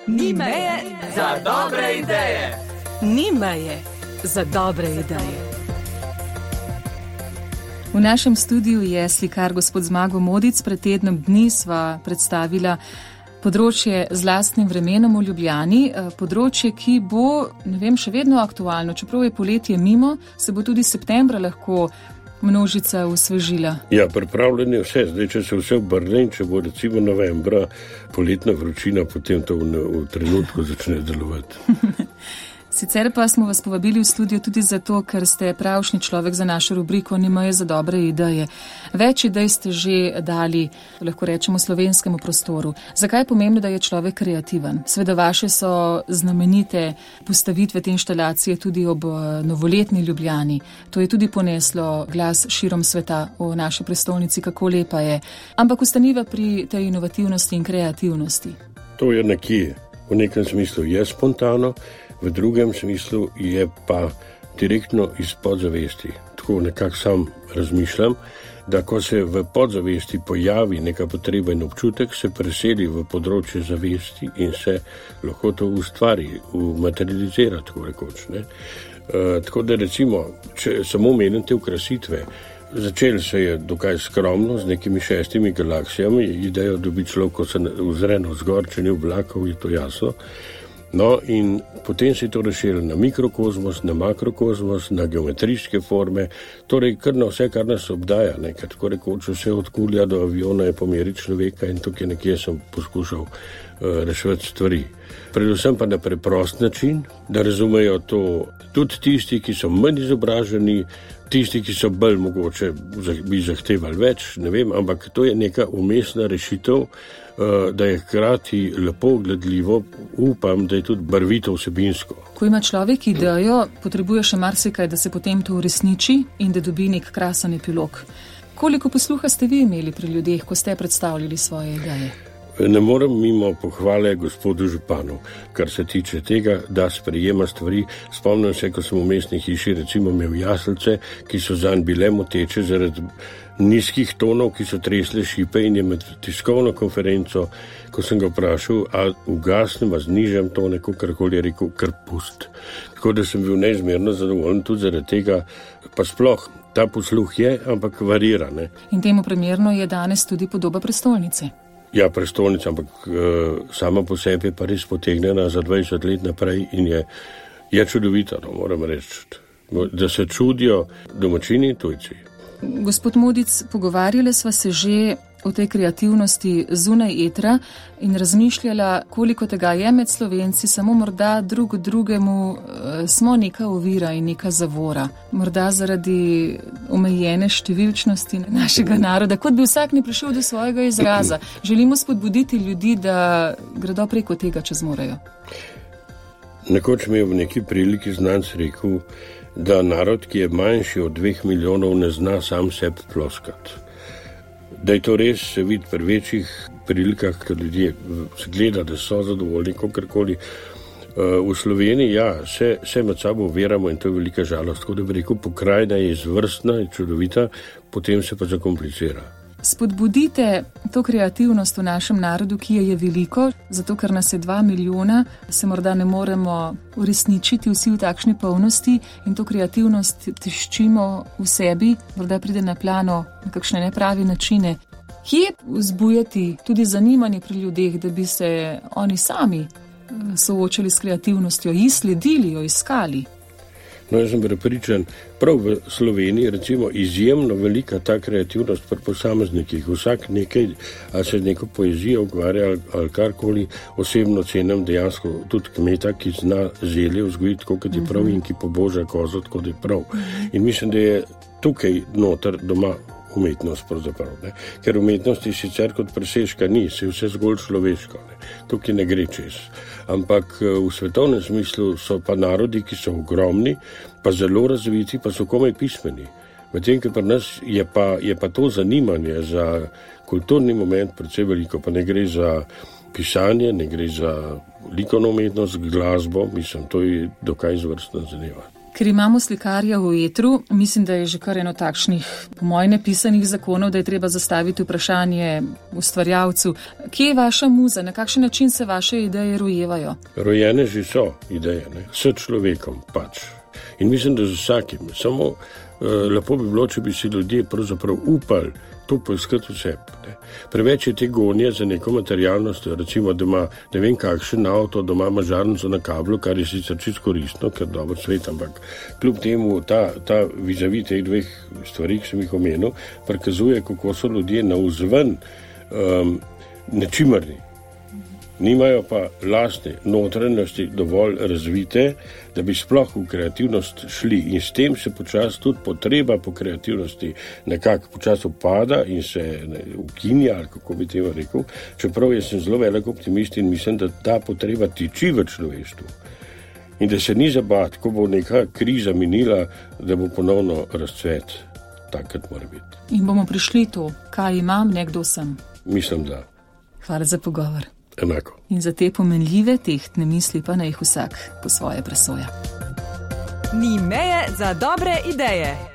Ni meje za dobre ideje. Ni meje za dobre ideje. V našem studiu je slikar gospod Zmago Modic. Pred tednom dni sva predstavila področje z lastnim vremenom v Ljubljani. Področje, ki bo, še vedno aktualno. Čeprav je poletje mimo, se bo tudi septembra lahko množica osvežila. Ja, pripravljeno je vse. Zdaj, če se vse obrne in če bo recimo novembra poletna vročina, potem to v trenutku začne delovati. Sicer pa smo vas povabili v studio tudi zato, ker ste pravšnji človek za našo rubriko Ni meje za dobre ideje. Več idej ste že dali, lahko rečemo, slovenskemu prostoru. Zakaj je pomembno, da je človek kreativen? Sveda vaše so znamenite postavitve te inštalacije tudi ob novoletni Ljubljani. To je tudi poneslo glas širom sveta o naši prestolnici, kako lepa je. Ampak ostaniva pri tej inovativnosti in kreativnosti. To je nekje, v nekem smislu je spontano, v drugem smislu je pa direktno iz podzavesti. Tako nekako sam razmišljam, da ko se v podzavesti pojavi neka potreba in občutek, se preseli v področje zavesti in se lahko to ustvari, materializira, tako rekoč. Tako da recimo, če samo omenim te okrasitve, začel se je dokaj skromno z nekimi 6 galaksijami, idejo dobi človek, ko se ozre navzgor, če ni oblakov, je to jasno. No, in potem se je to razširilo na mikrokozmos, na makrokozmos, na geometrijske forme, torej kar na vse, kar nas obdaja, ker tako rekoč vse od kulja do aviona je po meri človeka in tukaj nekje sem poskušal reševati stvari. Predvsem pa na preprost način, da razumejo to tudi tisti, ki so manj izobraženi, tisti, ki so bolj mogoče bi zahtevali več, ampak to je neka umestna rešitev, da je hkrati lepo gledljivo, upam, da je tudi barvito vsebinsko. Ko ima človek idejo, potrebuje še marsikaj, da se potem to uresniči in da dobi nek krasen epilog. Koliko posluha ste vi imeli pri ljudeh, ko ste predstavljali svoje ideje? Ne morem mimo pohvale gospodu županu, kar se tiče tega, da sprejema stvari. Spomnim se, ko sem v mestni hiši recimo imel jaslice, ki so zanj bile moteče zaradi nizkih tonov, ki so tresle šipe, in je med tiskovno konferenco, ko sem ga vprašal, a ugasnem, a znižam tone, kakorkoli je rekel, kar pust. Tako da sem bil neizmerno zadovoljen tudi zaradi tega, pa sploh ta posluh je, ampak varira. In temu primerno je danes tudi podoba prestolnice. Ja, prestolnica, ampak sama po sebi je pa res potegnjena za 20 let naprej in je čudovita, moram reči, da se čudijo domačini in tujci. Gospod Modic, pogovarjali sva se že o tej kreativnosti zunaj etra in razmišljala, koliko tega je med Slovenci, samo morda drugemu smo neka ovira in neka zavora. Morda zaradi omejene številčnosti našega naroda, kot bi vsak ne prišel do svojega izraza. Želimo spodbuditi ljudi, da gredo preko tega, če zmorejo. Nekoč mi je v neki priliki znanc rekel, da narod, ki je manjši od 2 milijonov, ne zna sam sebi ploskati. Da je to res se vidi pri večjih prilikah, ker ljudje se gleda, da so zadovoljni, kakorkoli. V Sloveniji, se med sabo veramo in to je velika žalost. Tako da bi rekel, pokrajina je izvrstna in čudovita, potem se pa zakomplicira. Spodbudite to kreativnost v našem narodu, ki je veliko, zato ker nas je 2 milijona, se morda ne moremo uresničiti vsi v takšni polnosti in to kreativnost tiščimo v sebi, morda pride na plano na kakšne nepravi načine. Kje vzbujati tudi zanimanje pri ljudeh, da bi se oni sami soočali s kreativnostjo, ji sledili, jo iskali? No, jaz sem prepričan, prav v Sloveniji recimo izjemno velika ta kreativnost pri posameznikih. Vsak nekaj, ali se neko poezijo ukvarja ali karkoli, osebno cenim dejansko tudi kmeta, ki zna zelje vzgojiti, kot je prav, in ki poboža kozo, kot je prav. In mislim, da je tukaj noter doma umetnost pravzaprav. Ker umetnosti sicer kot presežka ni, se vse zgolj človeško. Tukaj ne gre čez. Ampak v svetovnem smislu so pa narodi, ki so ogromni, pa zelo razviti, pa so komaj pismeni. Medtem, ker pri nas je pa to zanimanje za kulturni moment predvsem veliko, pa ne gre za pisanje, ne gre za likovno umetnost, glasbo, mislim, to je dokaj izvrstna zadeva. Ker imamo slikarja v etru, mislim, da je že kar eno takšnih, po mojem, nepisanih zakonov, da je treba zastaviti vprašanje ustvarjalcu. Kje je vaša muza? Na kakšen način se vaše ideje rojevajo? Rojene že so ideje, ne? S človekom pač. In mislim, da z vsakim. Samo lepo bi bilo, če bi si ljudje pravzaprav upali to poiskati v sebi. Preveč je te gonje za neko materialnostjo, recimo, da ima ne vem kakšen avto, da ima žarnico na kablu, kar je sicer čisto koristno, ker dober svet, ampak kljub temu ta vizavi teh dveh stvari, ki sem jih omenil, prikazuje, kako so ljudje navzven nečimrni. Nimajo pa lastne notranjosti dovolj razvite, da bi sploh v kreativnost šli. In s tem se počasi tudi potreba po kreativnosti nekako počasi upada in se ukinja, ali kako bi temu rekel. Čeprav jaz sem zelo velik optimist in mislim, da ta potreba tiči v človeštvu. In da se ni zabati, ko bo neka kriza minila, da bo ponovno razcvet. Takrat mora biti. In bomo prišli to, kaj imam, nekdo sem. Mislim, da. Hvala za pogovor. Enako. In za te pomenljive, tehtne misli pa naj jih vsak po svoje presoja. Ni meje za dobre ideje.